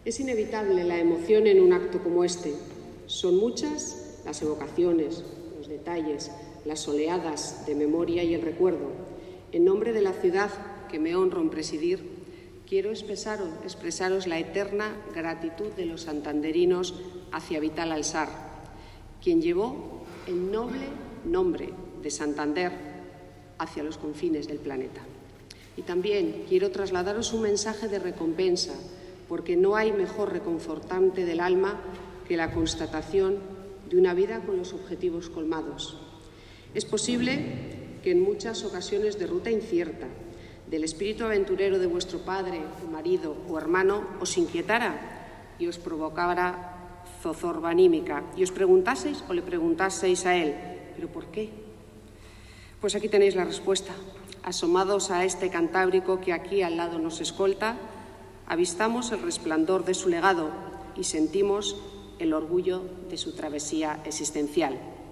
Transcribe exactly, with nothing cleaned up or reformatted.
Es inevitable la emoción en un acto como este. Son muchas las evocaciones, los detalles, las oleadas de memoria y el recuerdo. En nombre de la ciudad que me honro en presidir, quiero expresaros, expresaros la eterna gratitud de los santanderinos hacia Vital Alsar, quien llevó el noble nombre de Santander hacia los confines del planeta. Y también quiero trasladaros un mensaje de recompensa, porque no hay mejor reconfortante del alma que la constatación de una vida con los objetivos colmados. Es posible que en muchas ocasiones de ruta incierta, del espíritu aventurero de vuestro padre, o marido o hermano, os inquietara y os provocara zozobra anímica, y os preguntaseis o le preguntaseis a él, ¿pero por qué? Pues aquí tenéis la respuesta. Asomados a este Cantábrico que aquí al lado nos escolta, avistamos el resplandor de su legado y sentimos el orgullo de su travesía existencial.